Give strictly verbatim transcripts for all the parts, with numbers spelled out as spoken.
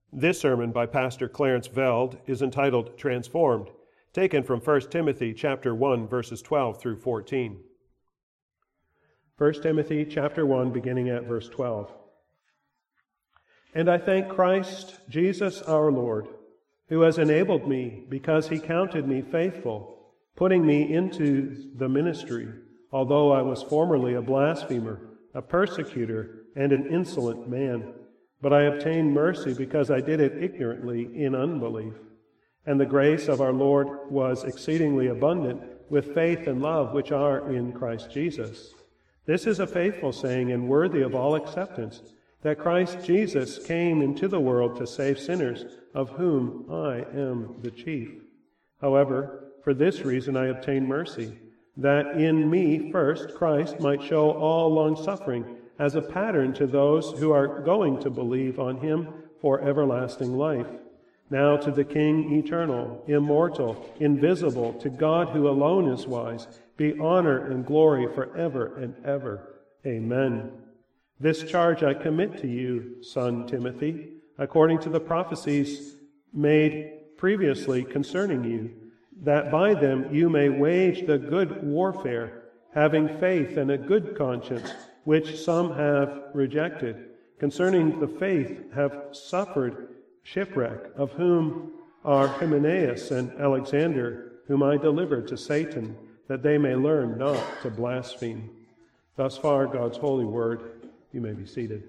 This sermon by Pastor Clarence Veld is entitled Transformed, taken from First Timothy chapter one, verses twelve through fourteen. First Timothy chapter one, beginning at verse twelve. And I thank Christ Jesus our Lord, who has enabled me because he counted me faithful, putting me into the ministry, although I was formerly a blasphemer, a persecutor, and an insolent man. But I obtained mercy because I did it ignorantly in unbelief. And the grace of our Lord was exceedingly abundant with faith and love which are in Christ Jesus. This is a faithful saying and worthy of all acceptance, that Christ Jesus came into the world to save sinners, of whom I am the chief. However, for this reason I obtained mercy, that in me first Christ might show all long-suffering as a pattern to those who are going to believe on him for everlasting life. Now to the King eternal, immortal, invisible, to God who alone is wise, be honor and glory forever and ever. Amen. This charge I commit to you, son Timothy, according to the prophecies made previously concerning you, that by them you may wage the good warfare, having faith and a good conscience, which some have rejected. Concerning the faith have suffered shipwreck, of whom are Hymenaeus and Alexander, whom I delivered to Satan, that they may learn not to blaspheme. Thus far, God's holy word. You may be seated.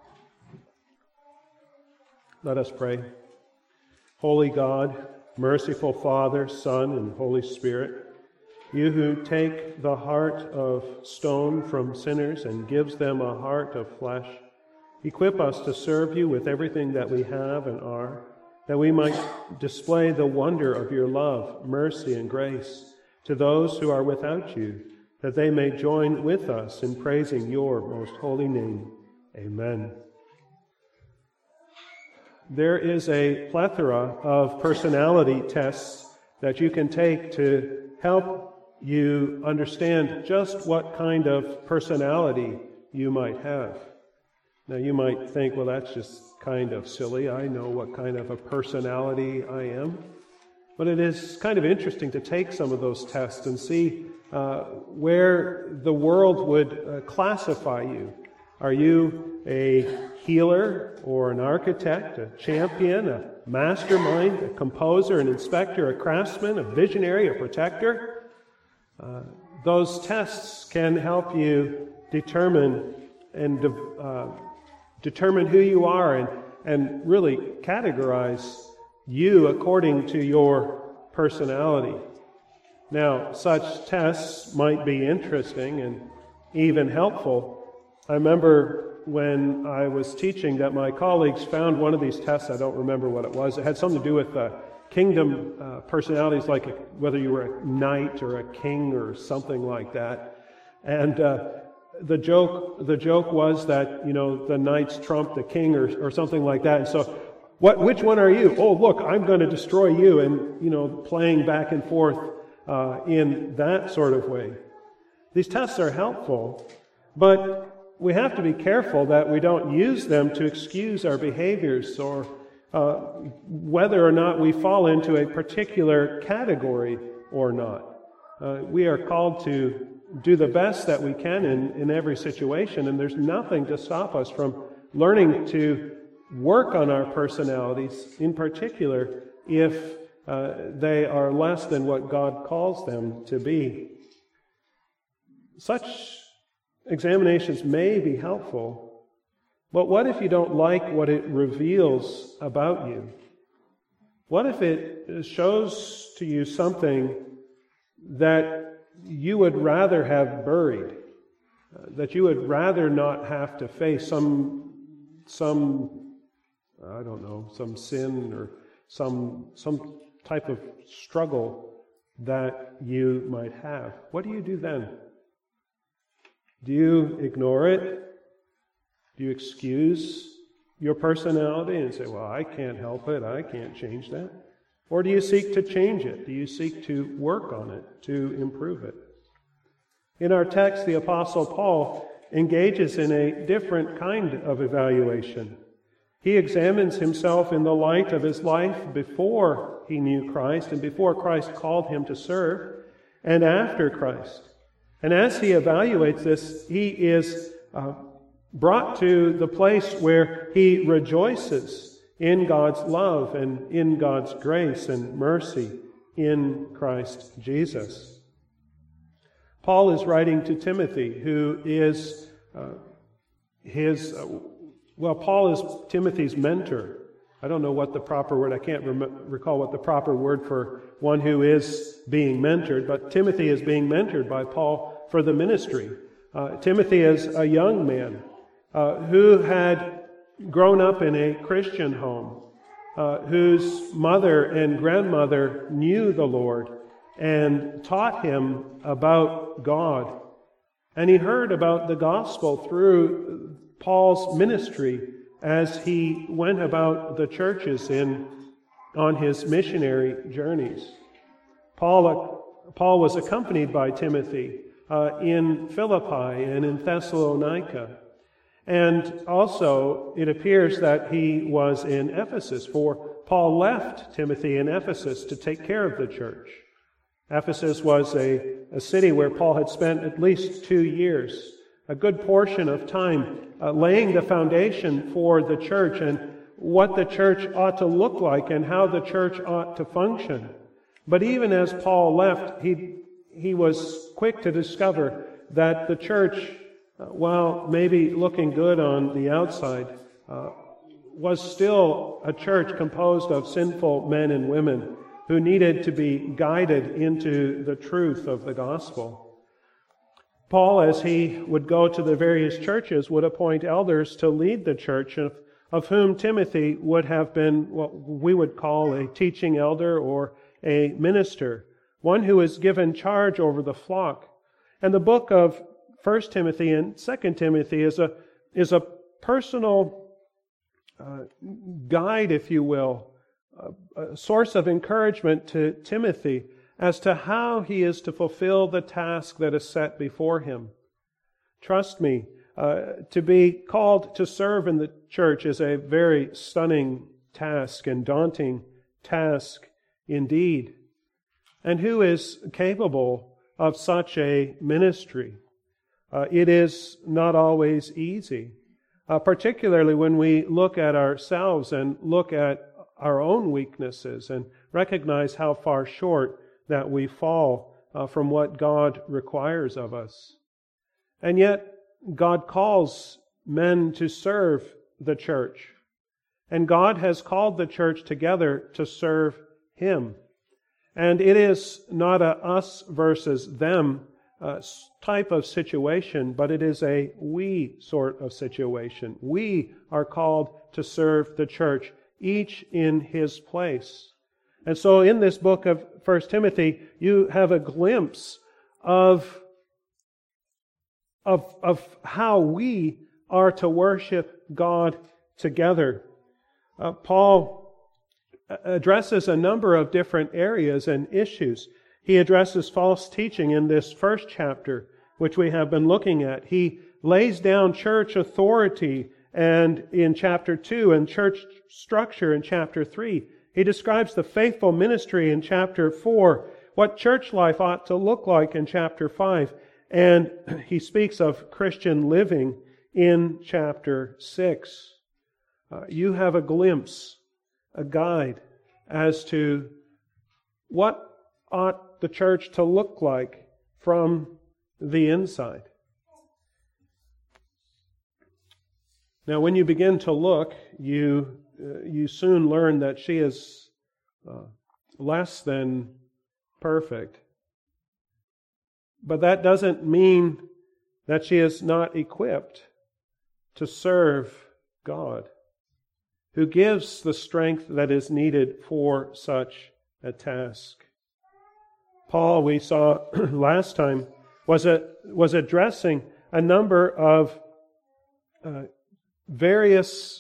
Let us pray. Holy God, merciful Father, Son, and Holy Spirit, you who take the heart of stone from sinners and gives them a heart of flesh, equip us to serve you with everything that we have and are, that we might display the wonder of your love, mercy, and grace to those who are without you, that they may join with us in praising your most holy name. Amen. There is a plethora of personality tests that you can take to help you understand just what kind of personality you might have. Now you might think, well, that's just kind of silly. I know what kind of a personality I am. But it is kind of interesting to take some of those tests and see uh, where the world would uh, classify you. Are you a healer or an architect, a champion, a mastermind, a composer, an inspector, a craftsman, a visionary, a protector? Uh, those tests can help you determine and uh, determine who you are and, and really categorize you according to your personality. Now, such tests might be interesting and even helpful. I remember when I was teaching that my colleagues found one of these tests. I don't remember what it was. It had something to do with uh, kingdom uh, personalities, like a, whether you were a knight or a king or something like that. And uh, the joke the joke was that, you know, the knights trumped the king or, or something like that. And so, what? Which one are you? Oh, look, I'm going to destroy you. And, you know, playing back and forth uh, in that sort of way. These tests are helpful, but we have to be careful that we don't use them to excuse our behaviors or Uh, whether or not we fall into a particular category or not. Uh, we are called to do the best that we can in, in every situation, and there's nothing to stop us from learning to work on our personalities, in particular if uh, they are less than what God calls them to be. Such examinations may be helpful, but what if you don't like what it reveals about you? What if it shows to you something that you would rather have buried, that you would rather not have to face some, some, I don't know, some sin or some, some type of struggle that you might have? What do you do then? Do you ignore it? Do you excuse your personality and say, well, I can't help it, I can't change that? Or do you seek to change it? Do you seek to work on it, to improve it? In our text, the Apostle Paul engages in a different kind of evaluation. He examines himself in the light of his life before he knew Christ and before Christ called him to serve, and after Christ. And as he evaluates this, he is uh, brought to the place where he rejoices in God's love and in God's grace and mercy in Christ Jesus. Paul is writing to Timothy, who is uh, his, uh, well, Paul is Timothy's mentor. I don't know what the proper word, I can't rem- recall what the proper word for one who is being mentored, but Timothy is being mentored by Paul for the ministry. Uh, Timothy is a young man uh, who had grown up in a Christian home, uh, whose mother and grandmother knew the Lord and taught him about God. And he heard about the gospel through Paul's ministry as he went about the churches in on his missionary journeys. Paul, Paul was accompanied by Timothy uh, in Philippi and in Thessalonica. And also, it appears that he was in Ephesus, for Paul left Timothy in Ephesus to take care of the church. Ephesus was a, a city where Paul had spent at least two years, a good portion of time, uh, laying the foundation for the church and what the church ought to look like and how the church ought to function. But even as Paul left, he, he was quick to discover that the church, uh, while maybe looking good on the outside, uh, was still a church composed of sinful men and women who needed to be guided into the truth of the gospel. Paul, as he would go to the various churches, would appoint elders to lead the church, of, of whom Timothy would have been what we would call a teaching elder or a minister, one who is given charge over the flock. And the book of First Timothy and Second Timothy is a, is a personal uh, guide, if you will, a, a source of encouragement to Timothy as to how he is to fulfill the task that is set before him. Trust me, uh, to be called to serve in the church is a very stunning task and daunting task indeed. And who is capable of such a ministry? Uh, it is not always easy, uh, particularly when we look at ourselves and look at our own weaknesses and recognize how far short that we fall uh, from what God requires of us. And yet, God calls men to serve the church. And God has called the church together to serve Him. And it is not a us versus them uh, type of situation, but it is a we sort of situation. We are called to serve the church, each in his place. And so in this book of First Timothy, you have a glimpse of, of, of how we are to worship God together. Uh, Paul addresses a number of different areas and issues. He addresses false teaching in this first chapter, which we have been looking at. He lays down church authority and in chapter two and church structure in chapter three. He describes the faithful ministry in chapter four, what church life ought to look like in chapter five, and he speaks of Christian living in chapter six. Uh, you have a glimpse, a guide as to what ought the church to look like from the inside. Now, when you begin to look, you uh, you soon learn that she is uh, less than perfect. But that doesn't mean that she is not equipped to serve God, who gives the strength that is needed for such a task. Paul, we saw last time, was a, was addressing a number of uh, various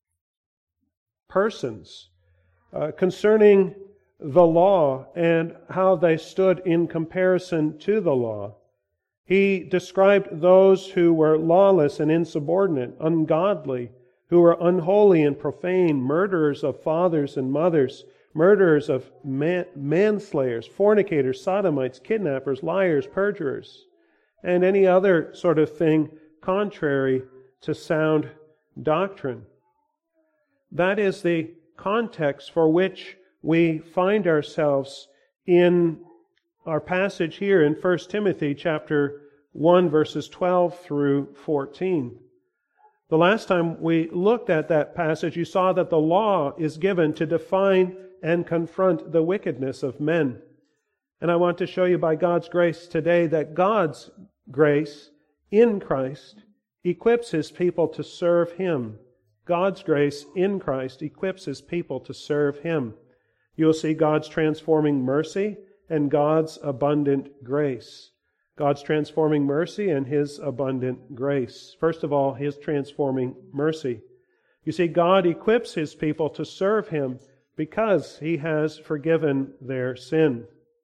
persons uh, concerning the law and how they stood in comparison to the law. He described those who were lawless and insubordinate, ungodly, who are unholy and profane, murderers of fathers and mothers, murderers of man, manslayers, fornicators, sodomites, kidnappers, liars, perjurers, and any other sort of thing contrary to sound doctrine. That is the context for which we find ourselves in our passage here in First Timothy chapter one, verses twelve through fourteen. The last time we looked at that passage, you saw that the law is given to define and confront the wickedness of men. And I want to show you by God's grace today that God's grace in Christ equips His people to serve Him. God's grace in Christ equips His people to serve Him. You'll see God's transforming mercy and God's abundant grace. God's transforming mercy and His abundant grace. First of all, His transforming mercy. You see, God equips His people to serve Him because He has forgiven their sin.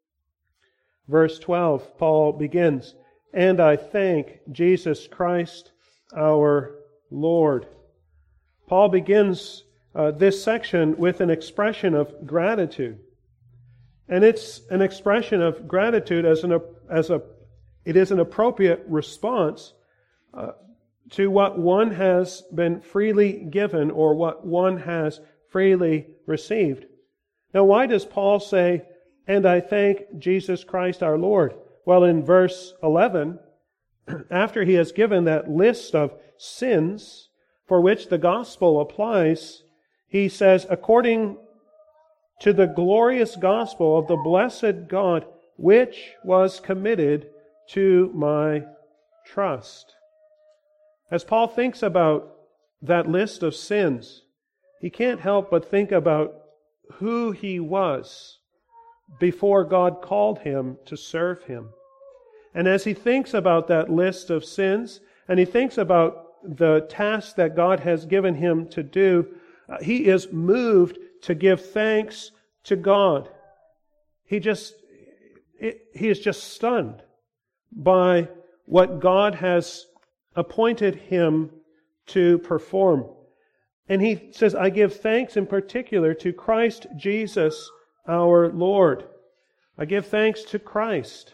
Verse twelve, Paul begins, "And I thank Jesus Christ our Lord." Paul begins uh, this section with an expression of gratitude. And it's an expression of gratitude as an as a It is an appropriate response uh, to what one has been freely given or what one has freely received. Now, why does Paul say, "And I thank Jesus Christ our Lord"? Well, in verse eleven, after he has given that list of sins for which the gospel applies, he says, "According to the glorious gospel of the blessed God, which was committed to my trust." As Paul thinks about that list of sins, he can't help but think about who he was before God called him to serve Him. And as he thinks about that list of sins, and he thinks about the task that God has given him to do, uh, he is moved to give thanks to God. He just, it, he is just stunned by what God has appointed him to perform. And he says, "I give thanks in particular to Christ Jesus our Lord." I give thanks to Christ.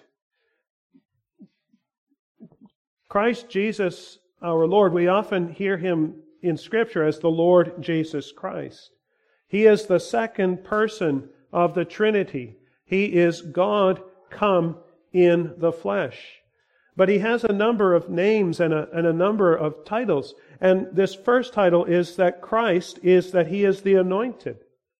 Christ Jesus our Lord. We often hear Him in Scripture as the Lord Jesus Christ. He is the second person of the Trinity. He is God come in the flesh. But He has a number of names and a, and a number of titles. And this first title is that Christ is that He is the anointed.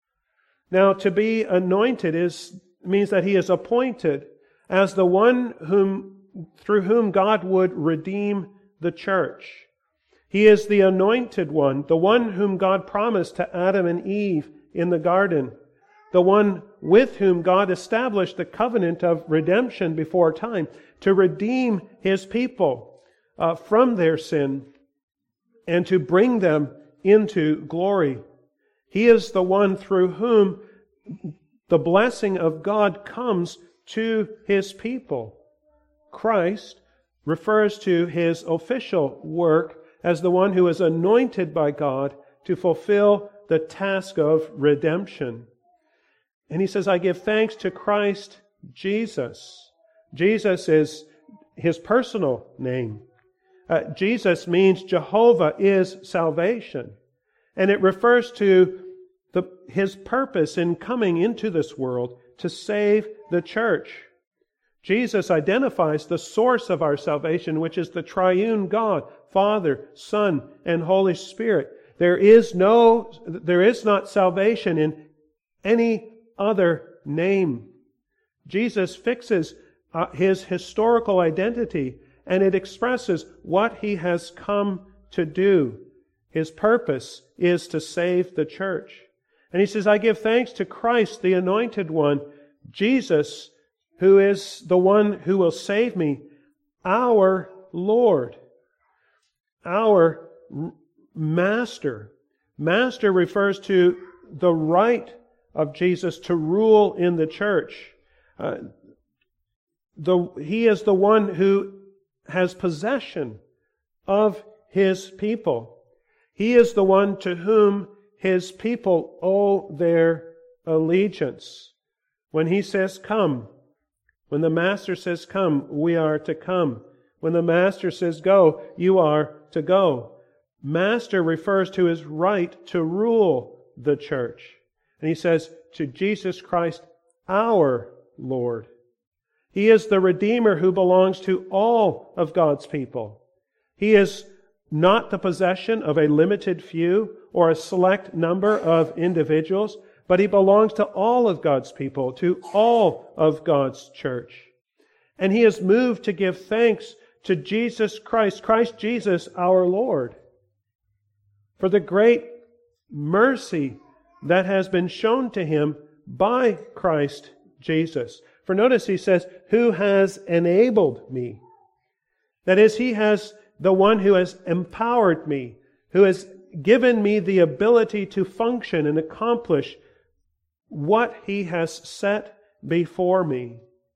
Now, to be anointed is means that He is appointed as the one whom through whom God would redeem the church. He is the anointed one, the one whom God promised to Adam and Eve in the garden, the one with whom God established the covenant of redemption before time to redeem His people uh, from their sin and to bring them into glory. He is the one through whom the blessing of God comes to His people. Christ refers to His official work as the one who is anointed by God to fulfill the task of redemption. And He says, "I give thanks to Christ Jesus." Jesus is His personal name. Uh, Jesus means Jehovah is salvation. And it refers to the, His purpose in coming into this world to save the church. Jesus identifies the source of our salvation, which is the triune God, Father, Son, and Holy Spirit. There is no, there is not salvation in any other name. Jesus fixes uh, His historical identity, and it expresses what He has come to do. His purpose is to save the church. And He says, "I give thanks to Christ, the Anointed One, Jesus, who is the one who will save me, our Lord." Our Master. Master refers to the right of Jesus to rule in the church. Uh, the, he is the one who has possession of His people. He is the one to whom His people owe their allegiance. When He says, come, when the Master says, come, we are to come. When the Master says, go, you are to go. Master refers to His right to rule the church. And He says, to Jesus Christ, our Lord. He is the Redeemer who belongs to all of God's people. He is not the possession of a limited few or a select number of individuals, but He belongs to all of God's people, to all of God's church. And He is moved to give thanks to Jesus Christ, Christ Jesus our Lord, for the great mercy that has been shown to Him by Christ Jesus. For notice He says, who has enabled me. That is, He has the one who has empowered me, who has given me the ability to function and accomplish what He has set before me.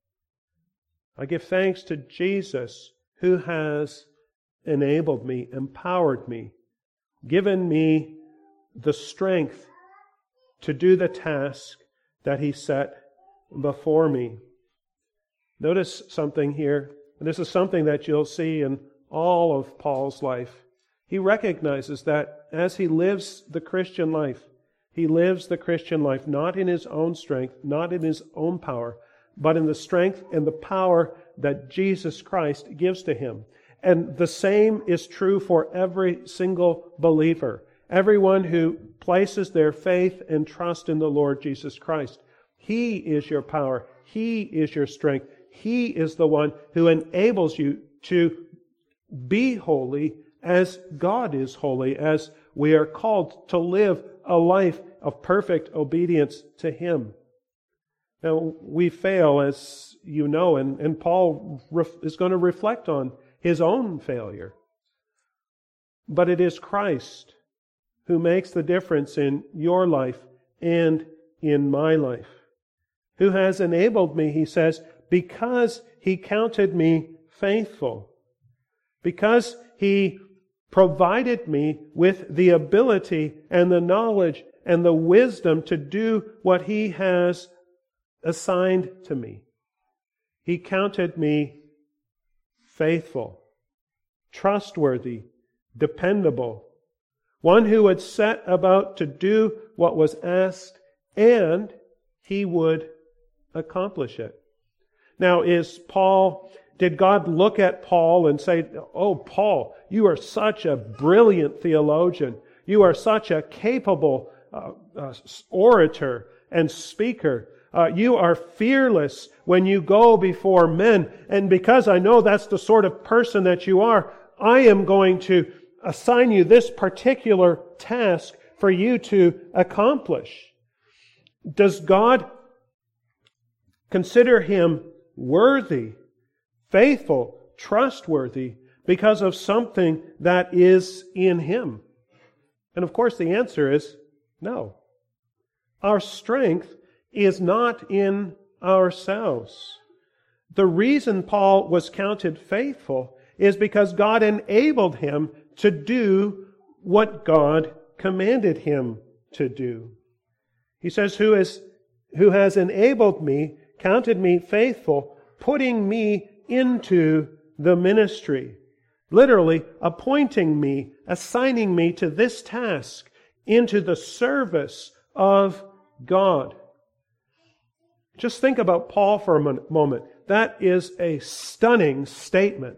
I give thanks to Jesus who has enabled me, empowered me, given me the strength to do the task that He set before me. Notice something here. And this is something that you'll see in all of Paul's life. He recognizes that as he lives the Christian life, he lives the Christian life not in his own strength, not in his own power, but in the strength and the power that Jesus Christ gives to him. And the same is true for every single believer. Everyone who places their faith and trust in the Lord Jesus Christ. He is your power. He is your strength. He is the one who enables you to be holy as God is holy, as we are called to live a life of perfect obedience to Him. Now, we fail, as you know, and, and Paul ref, is going to reflect on his own failure. But it is Christ who makes the difference in your life and in my life. Who has enabled me, he says, because He counted me faithful. Because He provided me with the ability and the knowledge and the wisdom to do what He has assigned to me. He counted me faithful, trustworthy, dependable, one who would set about to do what was asked, and He would accomplish it. Now, is Paul, did God look at Paul and say, oh, Paul, you are such a brilliant theologian. You are such a capable uh, uh, orator and speaker. Uh, you are fearless when you go before men. And because I know that's the sort of person that you are, I am going to assign you this particular task for you to accomplish. Does God consider him worthy, faithful, trustworthy because of something that is in him? And of course the answer is no. Our strength is not in ourselves. The reason Paul was counted faithful is because God enabled him to do what God commanded him to do. He says, who is who has enabled me, counted me faithful, putting me into the ministry. Literally, appointing me, assigning me to this task, into the service of God. Just think about Paul for a moment. That is a stunning statement.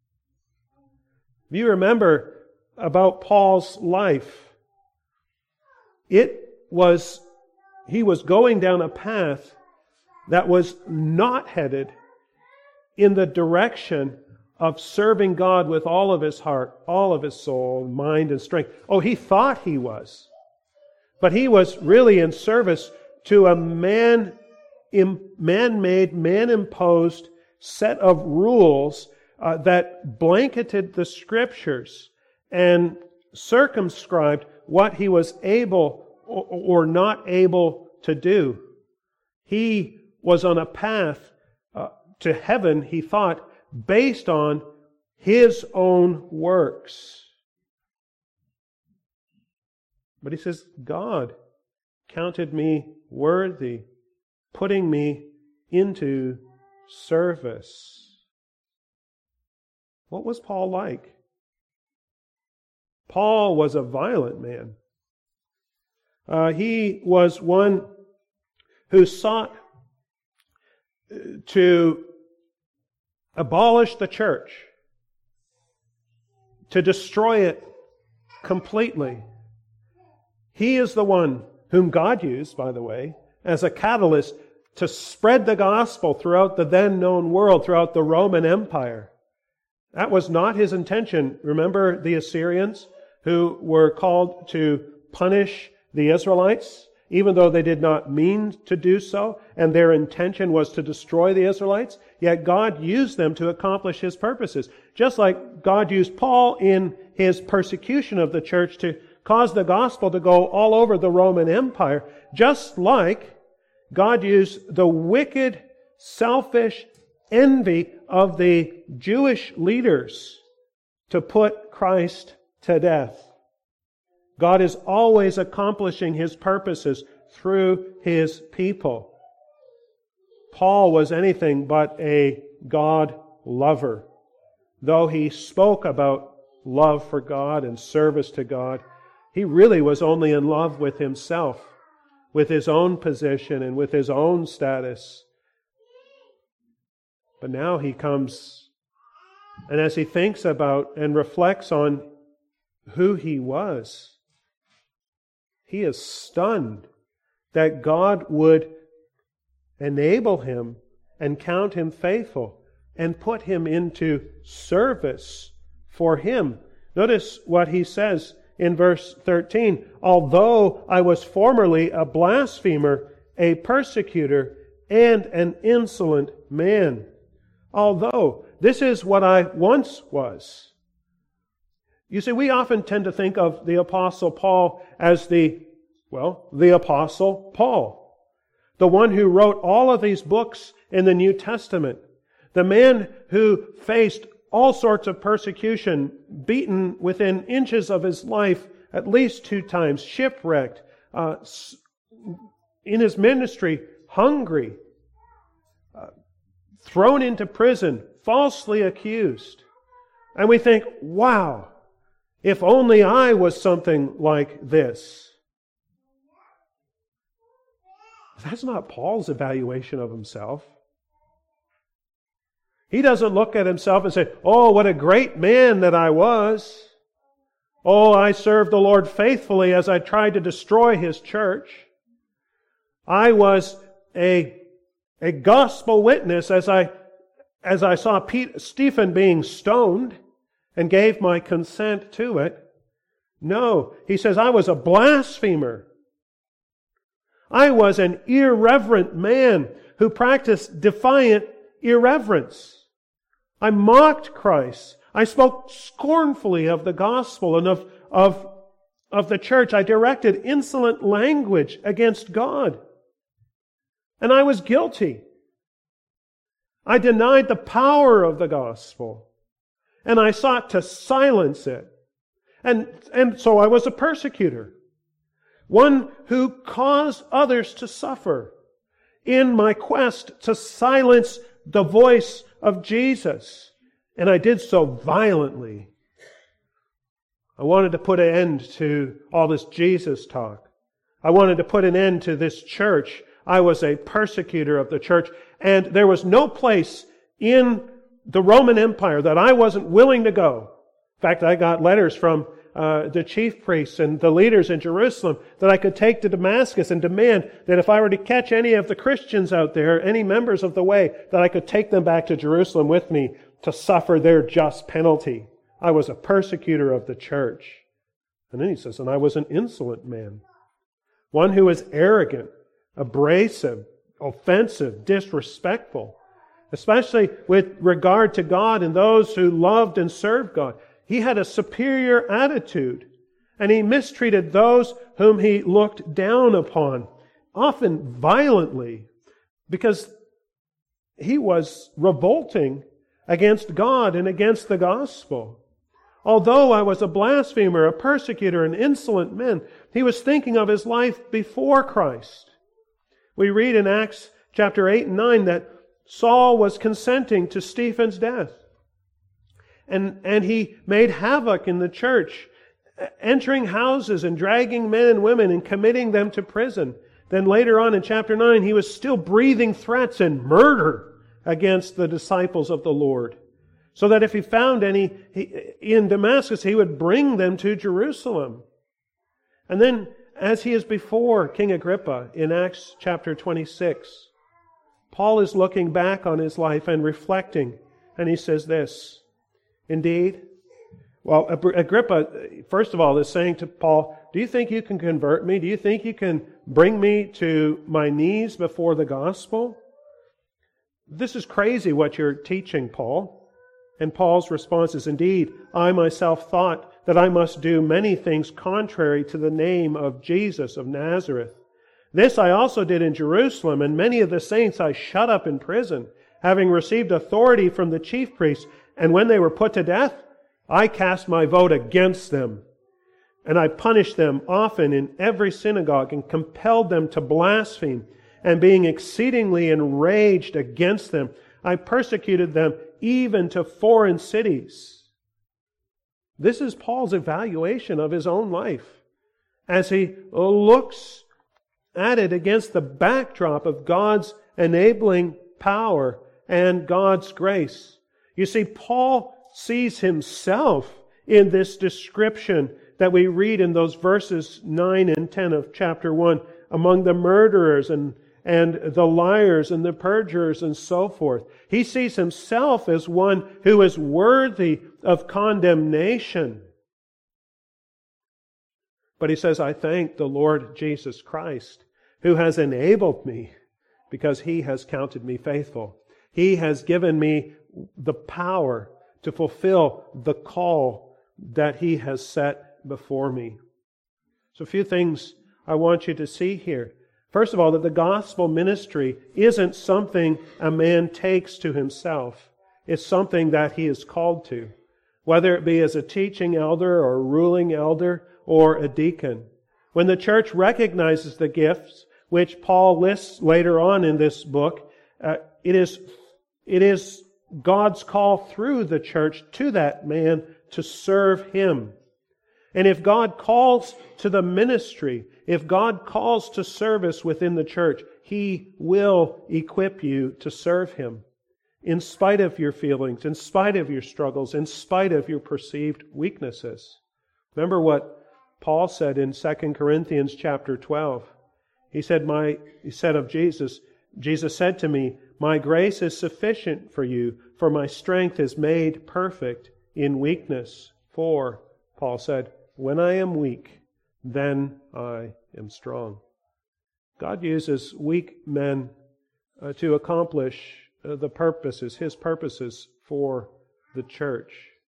If you remember about Paul's life, it was, he was going down a path that was not headed in the direction of serving God with all of his heart, all of his soul, mind, and strength. Oh, he thought he was. But he was really in service to a man, man-made, man-imposed set of rules uh, that blanketed the Scriptures and circumscribed what he was able or, or not able to do. He was on a path uh, to heaven, he thought, based on his own works. But he says, God counted me worthy, putting me into service. What was Paul like? Paul was a violent man. Uh, he was one who sought to abolish the church, to destroy it completely. He is the one whom God used, by the way, as a catalyst to spread the gospel throughout the then known world, throughout the Roman Empire. That was not his intention. Remember the Assyrians who were called to punish the Israelites, even though they did not mean to do so, and their intention was to destroy the Israelites? Yet God used them to accomplish His purposes. Just like God used Paul in his persecution of the church to cause the gospel to go all over the Roman Empire, just like God used the wicked, selfish envy of the Jewish leaders to put Christ to death. God is always accomplishing His purposes through His people. Paul was anything but a God lover. Though he spoke about love for God and service to God, he really was only in love with himself, with his own position and with his own status. But now he comes, and as he thinks about and reflects on who he was, he is stunned that God would enable him and count him faithful and put him into service for Him. Notice what he says in verse thirteen. Although I was formerly a blasphemer, a persecutor, and an insolent man. Although, this is what I once was. You see, we often tend to think of the Apostle Paul as the, well, the Apostle Paul. The one who wrote all of these books in the New Testament. The man who faced all sorts of persecution, beaten within inches of his life at least two times, shipwrecked, uh, in his ministry, hungry, uh, thrown into prison, falsely accused. And we think, wow, if only I was something like this. That's not Paul's evaluation of himself. He doesn't look at himself and say, oh, what a great man that I was. Oh, I served the Lord faithfully as I tried to destroy His church. I was a, a gospel witness as I, as I saw Pete, Stephen being stoned and gave my consent to it. No, he says, I was a blasphemer. I was an irreverent man who practiced defiant irreverence. I mocked Christ. I spoke scornfully of the gospel and of, of, of the church. I directed insolent language against God. And I was guilty. I denied the power of the gospel. And I sought to silence it. And, and so I was a persecutor. One who caused others to suffer in my quest to silence the voice of Jesus. And I did so violently. I wanted to put an end to all this Jesus talk. I wanted to put an end to this church. I was a persecutor of the church. And there was no place in the Roman Empire that I wasn't willing to go. In fact, I got letters from uh, the chief priests and the leaders in Jerusalem that I could take to Damascus and demand that if I were to catch any of the Christians out there, any members of the way, that I could take them back to Jerusalem with me to suffer their just penalty. I was a persecutor of the church. And then he says, and I was an insolent man. One who was arrogant, abrasive, offensive, disrespectful, especially with regard to God and those who loved and served God. He had a superior attitude, and he mistreated those whom he looked down upon, often violently, because he was revolting against God and against the gospel. Although I was a blasphemer, a persecutor, an insolent man, He was thinking of his life before Christ. We read in Acts chapter eight and nine that Saul was consenting to Stephen's death. And, and he made havoc in the church, entering houses and dragging men and women and committing them to prison. Then later on in chapter nine, he was still breathing threats and murder against the disciples of the Lord. So that if he found any in Damascus, he would bring them to Jerusalem. And then, as he is before King Agrippa in Acts chapter twenty-six, Paul is looking back on his life and reflecting, and he says this, indeed, well, Agrippa, first of all, is saying to Paul, do you think you can convert me? Do you think you can bring me to my knees before the gospel? This is crazy what you're teaching, Paul. And Paul's response is, indeed, I myself thought that I must do many things contrary to the name of Jesus of Nazareth. This I also did in Jerusalem, and many of the saints I shut up in prison, having received authority from the chief priests, and when they were put to death, I cast my vote against them. And I punished them often in every synagogue, and compelled them to blaspheme, and being exceedingly enraged against them, I persecuted them even to foreign cities. This is Paul's evaluation of his own life as he looks at it against the backdrop of God's enabling power and God's grace. You see, Paul sees himself in this description that we read in those verses nine and ten of chapter one, among the murderers and and the liars and the perjurers and so forth. He sees himself as one who is worthy of condemnation. But he says, I thank the Lord Jesus Christ, who has enabled me because He has counted me faithful. He has given me the power to fulfill the call that He has set before me. So a few things I want you to see here. First of all, that the gospel ministry isn't something a man takes to himself. It's something that he is called to, whether it be as a teaching elder or a ruling elder or a deacon. When the church recognizes the gifts, which Paul lists later on in this book, uh, it is, it is God's call through the church to that man to serve Him. And if God calls to the ministry, if God calls to service within the church, He will equip you to serve Him. In spite of your feelings, in spite of your struggles, in spite of your perceived weaknesses. Remember what Paul said in Second Corinthians chapter twelve. He said, my, he said of Jesus, Jesus said to me, my grace is sufficient for you, for my strength is made perfect in weakness. For, Paul said, when I am weak, then I am strong. God uses weak men uh, to accomplish uh, the purposes, His purposes for the church.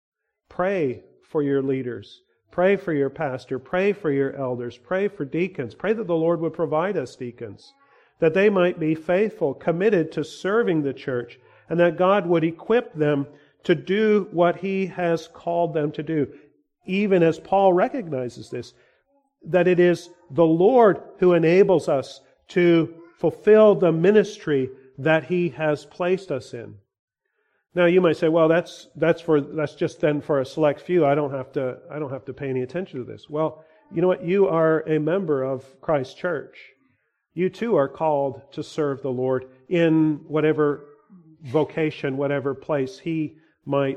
Pray for your leaders. Pray for your pastor. Pray for your elders. Pray for deacons. Pray that the Lord would provide us deacons, that they might be faithful, committed to serving the church, and that God would equip them to do what He has called them to do. Even as Paul recognizes this, that it is the Lord who enables us to fulfill the ministry that He has placed us in. Now you might say, well, that's that's for that's just then for a select few. I don't have to I don't have to pay any attention to this. Well, you know what? You are a member of Christ Church. You too are called to serve the Lord in whatever vocation, whatever place He might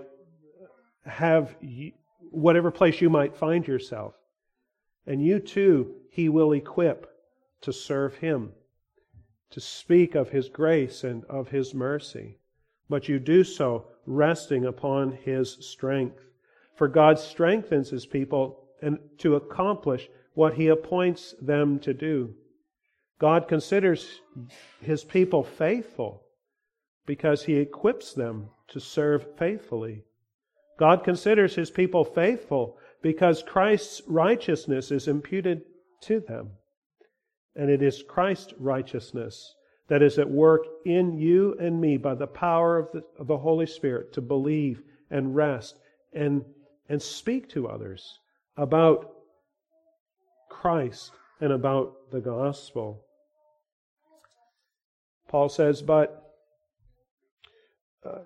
have, whatever place you might find yourself. And you too, He will equip to serve Him, to speak of His grace and of His mercy. But you do so resting upon His strength. For God strengthens His people and to accomplish what He appoints them to do. God considers His people faithful because He equips them to serve faithfully. God considers His people faithful because Christ's righteousness is imputed to them. And it is Christ's righteousness that is at work in you and me by the power of the, of the Holy Spirit to believe and rest and, and speak to others about Christ and about the gospel. Paul says, but uh,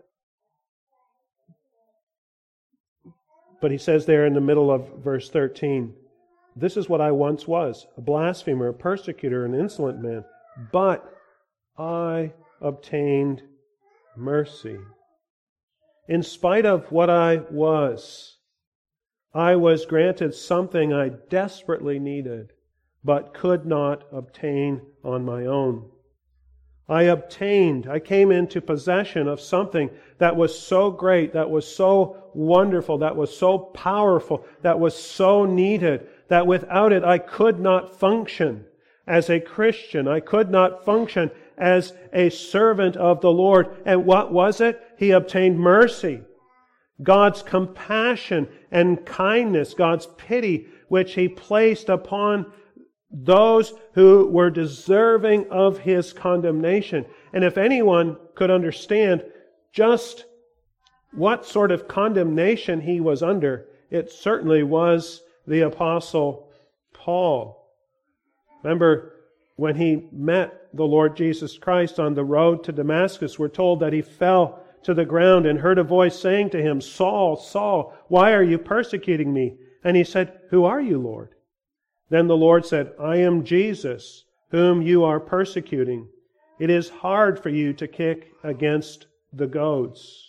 but he says there in the middle of verse thirteen, this is what I once was, a blasphemer, a persecutor, an insolent man, but I obtained mercy. In spite of what I was, I was granted something I desperately needed, but could not obtain on my own. I obtained, I came into possession of something that was so great, that was so wonderful, that was so powerful, that was so needed, that without it I could not function as a Christian. I could not function as a servant of the Lord. And what was it? He obtained mercy. God's compassion and kindness, God's pity, which He placed upon those who were deserving of His condemnation. And if anyone could understand just what sort of condemnation he was under, it certainly was the Apostle Paul. Remember, when he met the Lord Jesus Christ on the road to Damascus, we're told that he fell to the ground and heard a voice saying to him, Saul, Saul, why are you persecuting me? And he said, who are you, Lord? Then the Lord said, I am Jesus, whom you are persecuting. It is hard for you to kick against the goads.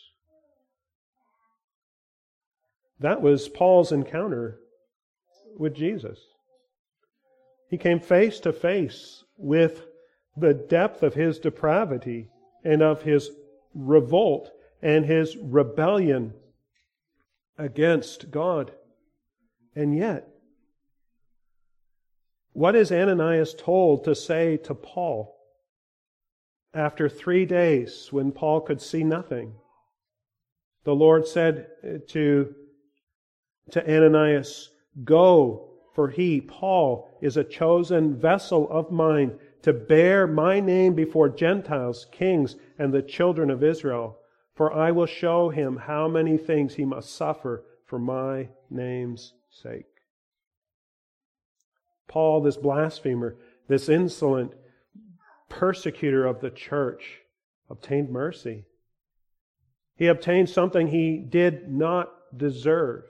That was Paul's encounter with Jesus. He came face to face with the depth of his depravity and of his revolt and his rebellion against God. And yet, what is Ananias told to say to Paul after three days when Paul could see nothing? The Lord said to, to Ananias, go, for he, Paul, is a chosen vessel of mine to bear my name before Gentiles, kings, and the children of Israel. For I will show him how many things he must suffer for my name's sake. Paul, this blasphemer, this insolent persecutor of the church, obtained mercy. He obtained something he did not deserve.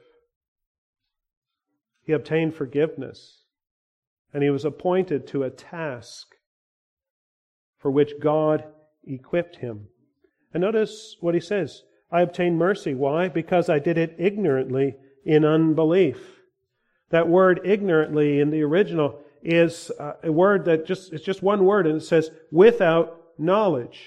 He obtained forgiveness, and he was appointed to a task for which God equipped him. And notice what he says, I obtained mercy. Why? Because I did it ignorantly in unbelief. That word ignorantly in the original is a word that just, it's just one word, and it says without knowledge.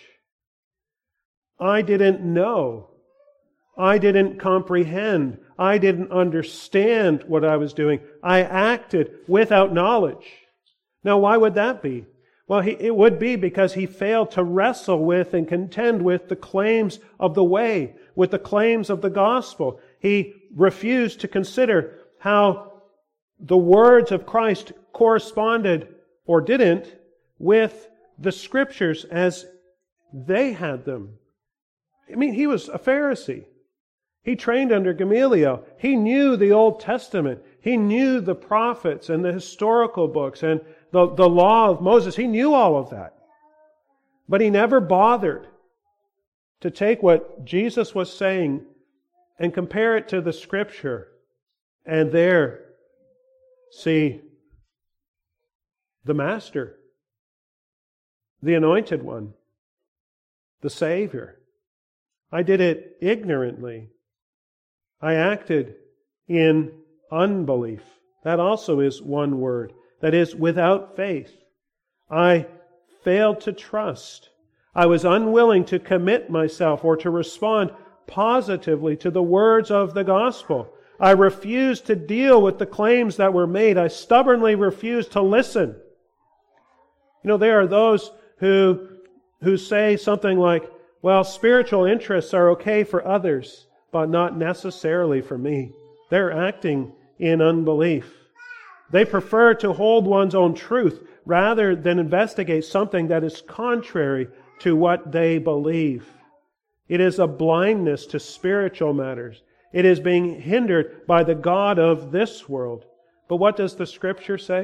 I didn't know. I didn't comprehend. I didn't understand what I was doing. I acted without knowledge. Now, why would that be? Well, he, it would be because he failed to wrestle with and contend with the claims of the way, with the claims of the gospel. He refused to consider how the words of Christ corresponded, or didn't, with the Scriptures as they had them. I mean, he was a Pharisee. He trained under Gamaliel. He knew the Old Testament. He knew the prophets and the historical books and the, the law of Moses. He knew all of that. But he never bothered to take what Jesus was saying and compare it to the Scripture, and there see the Master, the Anointed One, the Savior. I did it ignorantly. I acted in unbelief. That also is one word. That is, without faith. I failed to trust. I was unwilling to commit myself or to respond positively to the words of the gospel. I refused to deal with the claims that were made. I stubbornly refused to listen. You know, there are those who, who say something like, well, spiritual interests are okay for others, but not necessarily for me. They're acting in unbelief. They prefer to hold one's own truth rather than investigate something that is contrary to what they believe. It is a blindness to spiritual matters. It is being hindered by the God of this world. But what does the Scripture say?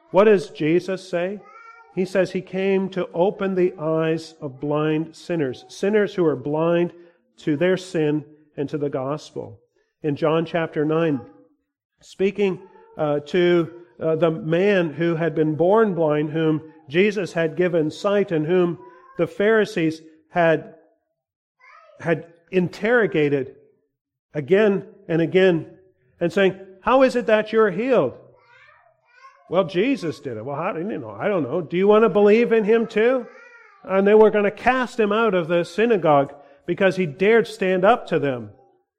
What does Jesus say? He says He came to open the eyes of blind sinners, sinners who are blind to their sin and to the gospel. In John chapter nine, speaking uh, to uh, the man who had been born blind, whom Jesus had given sight and whom the Pharisees had, had interrogated again and again, and saying, how is it that you're healed? Well, Jesus did it. Well, how, you know, I don't know. Do you want to believe in Him too? And they were going to cast Him out of the synagogue because He dared stand up to them.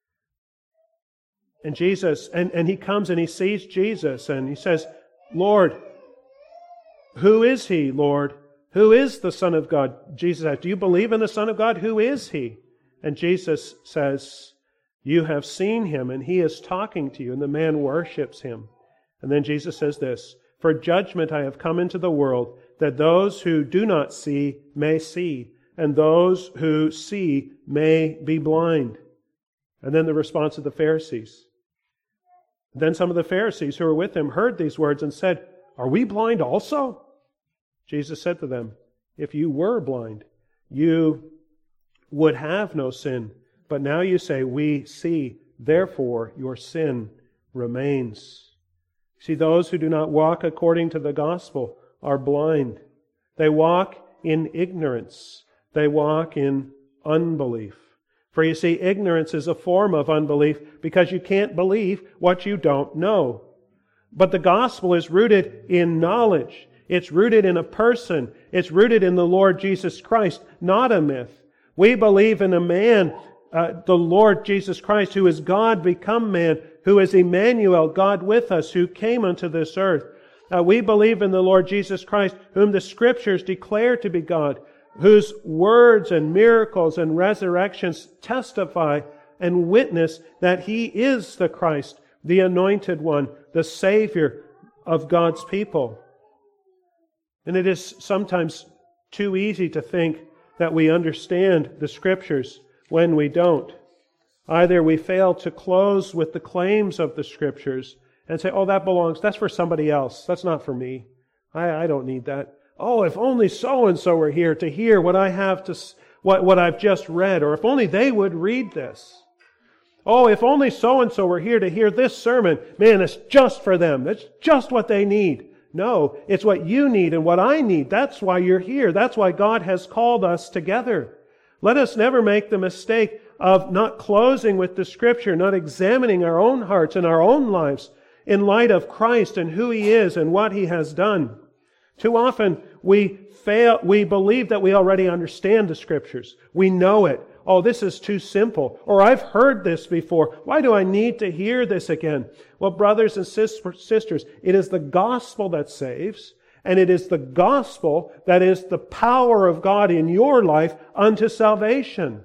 And Jesus, and, and He comes and He sees Jesus and He says, Lord, who is He, Lord? Who is the Son of God? Jesus says, do you believe in the Son of God? Who is He? And Jesus says, you have seen Him and He is talking to you. And the man worships Him. And then Jesus says this, for judgment I have come into the world, that those who do not see may see, and those who see may be blind. And then the response of the Pharisees. Then some of the Pharisees who were with Him heard these words and said, are we blind also? Jesus said to them, if you were blind, you would have no sin. But now you say, we see, therefore your sin remains. See, those who do not walk according to the gospel are blind. They walk in ignorance. They walk in unbelief. For you see, ignorance is a form of unbelief because you can't believe what you don't know. But the gospel is rooted in knowledge. It's rooted in a person. It's rooted in the Lord Jesus Christ, not a myth. We believe in a man, uh, the Lord Jesus Christ, who is God become man, who is Emmanuel, God with us, who came unto this earth. Uh, we believe in the Lord Jesus Christ, whom the Scriptures declare to be God, whose words and miracles and resurrections testify and witness that He is the Christ, the Anointed One, the Savior of God's people. And it is sometimes too easy to think that we understand the Scriptures when we don't. Either we fail to close with the claims of the Scriptures and say, oh, that belongs, that's for somebody else. That's not for me. I, I don't need that. Oh, if only so-and-so were here to hear what I have to, what, what I've just read, or if only they would read this. Oh, if only so-and-so were here to hear this sermon. Man, it's just for them. It's just what they need. No, it's what you need and what I need. That's why you're here. That's why God has called us together. Let us never make the mistake of not closing with the Scripture, not examining our own hearts and our own lives in light of Christ and who He is and what He has done. Too often we fail, we believe that we already understand the Scriptures. We know it. Oh, this is too simple. Or I've heard this before. Why do I need to hear this again? Well, brothers and sisters, it is the gospel that saves, and it is the gospel that is the power of God in your life unto salvation.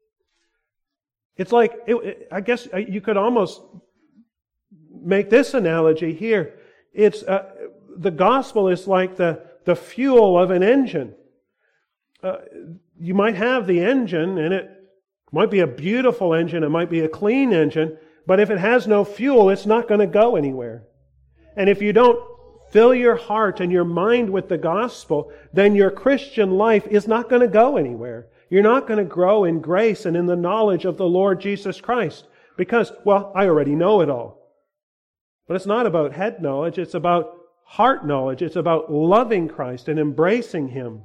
It's like, it, I guess you could almost make this analogy here. It's uh, the gospel is like the, the fuel of an engine. Uh, you might have the engine, and it might be a beautiful engine, it might be a clean engine, but if it has no fuel, it's not going to go anywhere. And if you don't fill your heart and your mind with the gospel, then your Christian life is not going to go anywhere. You're not going to grow in grace and in the knowledge of the Lord Jesus Christ. Because, well, I already know it all. But it's not about head knowledge, it's about heart knowledge. It's about loving Christ and embracing Him.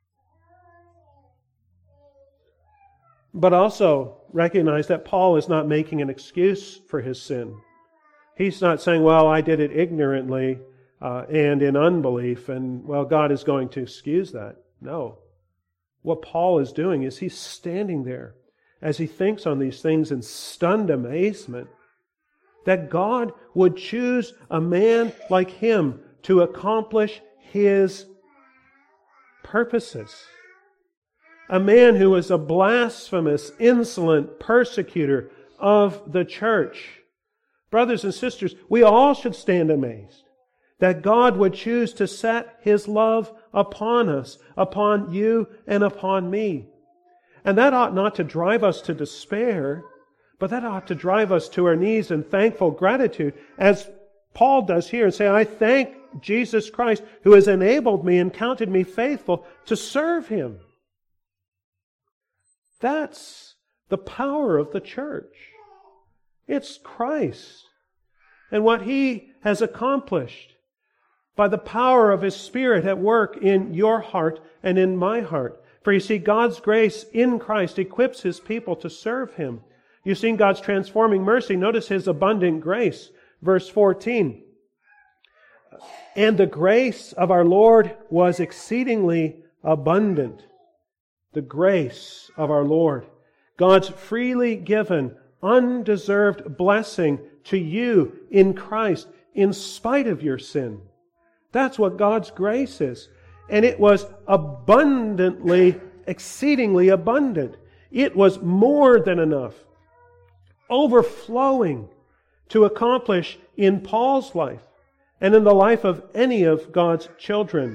But also recognize that Paul is not making an excuse for his sin. He's not saying, well, I did it ignorantly uh, and in unbelief, and, well, God is going to excuse that. No. What Paul is doing is he's standing there as he thinks on these things in stunned amazement that God would choose a man like him to accomplish His purposes. A man who was a blasphemous, insolent persecutor of the church. Brothers and sisters, we all should stand amazed that God would choose to set His love upon us, upon you and upon me. And that ought not to drive us to despair, but that ought to drive us to our knees in thankful gratitude, as Paul does here, and say, I thank Jesus Christ, who has enabled me and counted me faithful to serve Him. That's the power of the church. It's Christ and what He has accomplished by the power of His Spirit at work in your heart and in my heart. For you see, God's grace in Christ equips His people to serve Him. You've seen God's transforming mercy. Notice His abundant grace. Verse fourteen. And the grace of our Lord was exceedingly abundant. The grace of our Lord. God's freely given, undeserved blessing to you in Christ in spite of your sin. That's what God's grace is. And it was abundantly, exceedingly abundant. It was more than enough, overflowing to accomplish in Paul's life and in the life of any of God's children,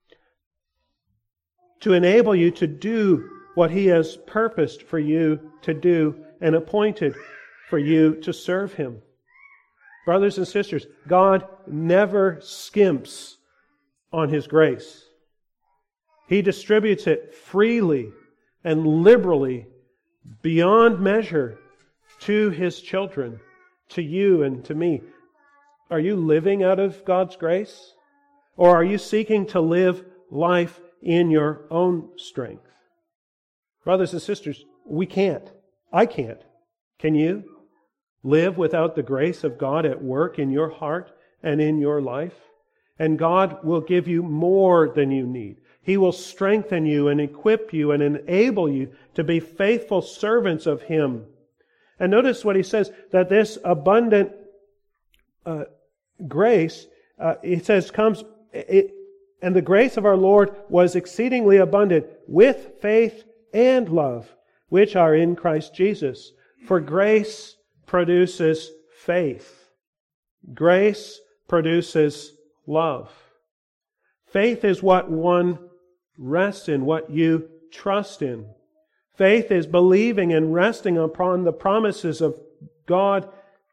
to enable you to do what He has purposed for you to do and appointed for you to serve Him. Brothers and sisters, God never skimps on His grace. He distributes it freely and liberally, beyond measure, to His children, to you and to me. Are you living out of God's grace? Or are you seeking to live life in your own strength? Brothers and sisters, we can't. I can't. Can you live without the grace of God at work in your heart and in your life? And God will give you more than you need. He will strengthen you and equip you and enable you to be faithful servants of Him. And notice what He says, that this abundant uh, grace, uh, He says, comes, it, and the grace of our Lord was exceedingly abundant with faith and love, which are in Christ Jesus. For grace produces faith. Grace produces love. Faith is what one rests in, what you trust in. Faith is believing and resting upon the promises of God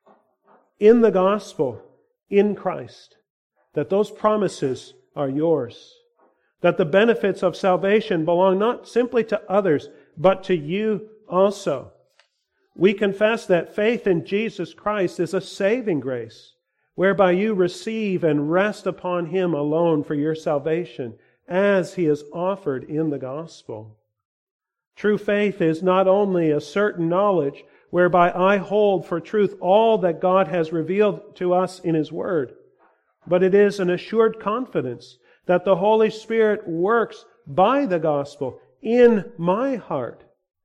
in the gospel, in Christ. That those promises are yours. That the benefits of salvation belong not simply to others, but to you also. We confess that faith in Jesus Christ is a saving grace, whereby you receive and rest upon Him alone for your salvation, as He is offered in the gospel. True faith is not only a certain knowledge whereby I hold for truth all that God has revealed to us in His Word, but it is an assured confidence that the Holy Spirit works by the gospel in my heart,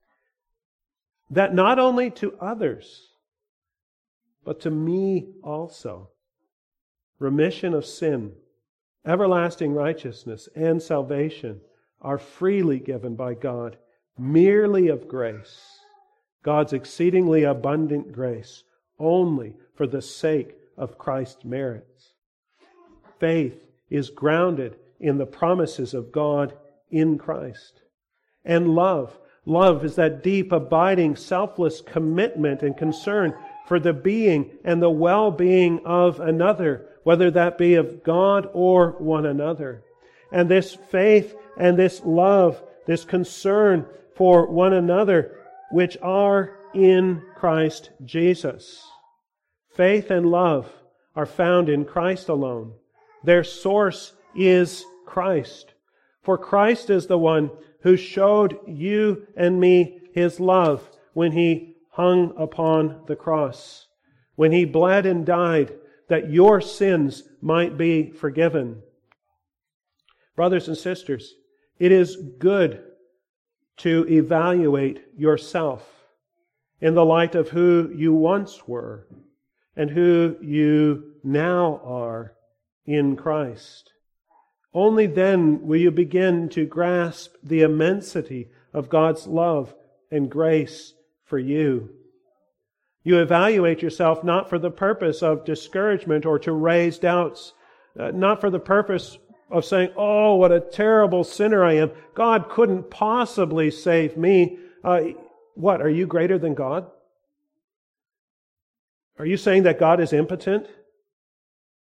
that not only to others, but to me also, remission of sin, everlasting righteousness, and salvation are freely given by God, merely of grace, God's exceedingly abundant grace, only for the sake of Christ's merits. Faith is grounded in the promises of God in Christ. And love. Love is that deep, abiding, selfless commitment and concern for the being and the well-being of another, whether that be of God or one another. And this faith and this love, this concern for one another, which are in Christ Jesus. Faith and love are found in Christ alone. Their source is Christ. For Christ is the one who showed you and me His love when He hung upon the cross, when He bled and died that your sins might be forgiven. Brothers and sisters, it is good to evaluate yourself in the light of who you once were and who you now are in Christ. Only then will you begin to grasp the immensity of God's love and grace for you. You evaluate yourself not for the purpose of discouragement or to raise doubts, uh, not for the purpose of saying, oh, what a terrible sinner I am. God couldn't possibly save me. Uh, what, are you greater than God? Are you saying that God is impotent?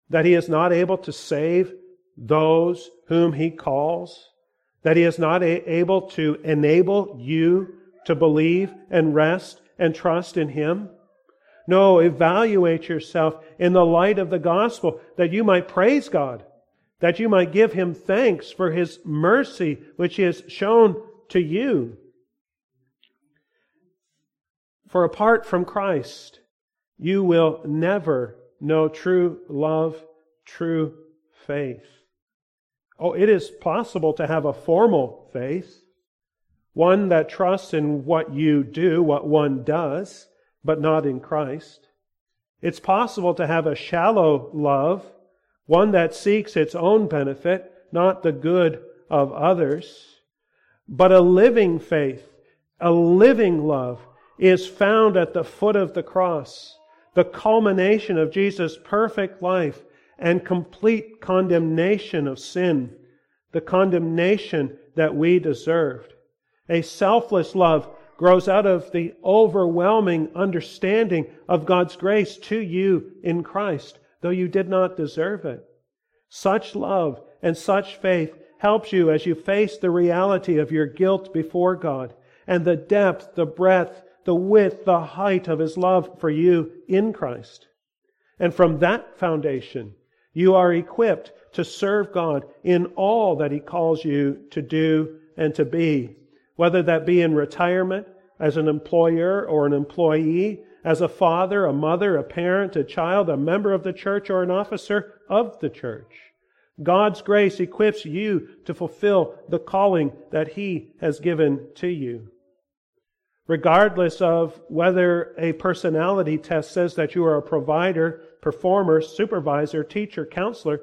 That He is not able to save those whom He calls? That He is not a- able to enable you to believe and rest and trust in Him? No, evaluate yourself in the light of the gospel, that you might praise God, that you might give Him thanks for His mercy which He has shown to you. For apart from Christ, you will never know true love, true faith. Oh, it is possible to have a formal faith, one that trusts in what you do, what one does, but not in Christ. It's possible to have a shallow love, one that seeks its own benefit, not the good of others. But a living faith, a living love, is found at the foot of the cross, the culmination of Jesus' perfect life and complete condemnation of sin, the condemnation that we deserved. A selfless love grows out of the overwhelming understanding of God's grace to you in Christ, though you did not deserve it. Such love and such faith helps you as you face the reality of your guilt before God and the depth, the breadth, the width, the height of His love for you in Christ. And from that foundation, you are equipped to serve God in all that He calls you to do and to be, whether that be in retirement, as an employer or an employee, as a father, a mother, a parent, a child, a member of the church, or an officer of the church. God's grace equips you to fulfill the calling that He has given to you. Regardless of whether a personality test says that you are a provider, performer, supervisor, teacher, counselor,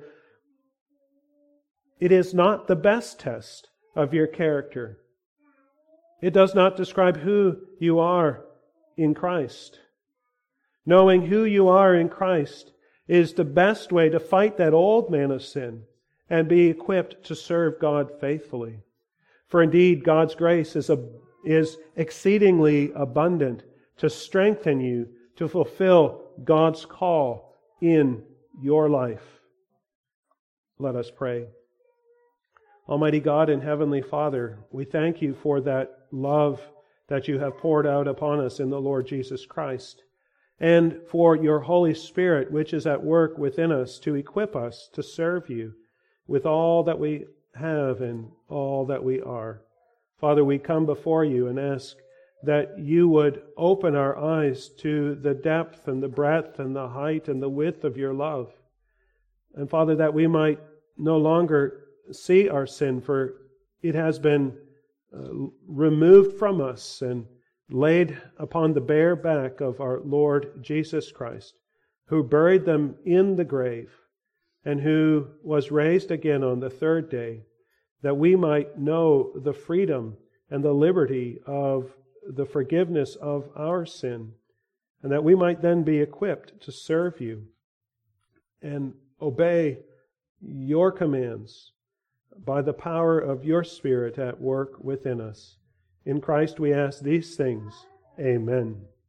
it is not the best test of your character. It does not describe who you are in Christ. Knowing who you are in Christ is the best way to fight that old man of sin and be equipped to serve God faithfully. For indeed, God's grace is a is exceedingly abundant to strengthen you to fulfill God's call in your life. Let us pray. Almighty God and Heavenly Father, we thank You for that love that You have poured out upon us in the Lord Jesus Christ, and for Your Holy Spirit which is at work within us to equip us to serve You with all that we have and all that we are. Father, we come before You and ask that You would open our eyes to the depth and the breadth and the height and the width of Your love. And Father, that we might no longer see our sin, for it has been uh, removed from us and laid upon the bare back of our Lord Jesus Christ, who buried them in the grave and who was raised again on the third day, that we might know the freedom and the liberty of the forgiveness of our sin, and that we might then be equipped to serve You and obey Your commands by the power of Your Spirit at work within us. In Christ we ask these things. Amen.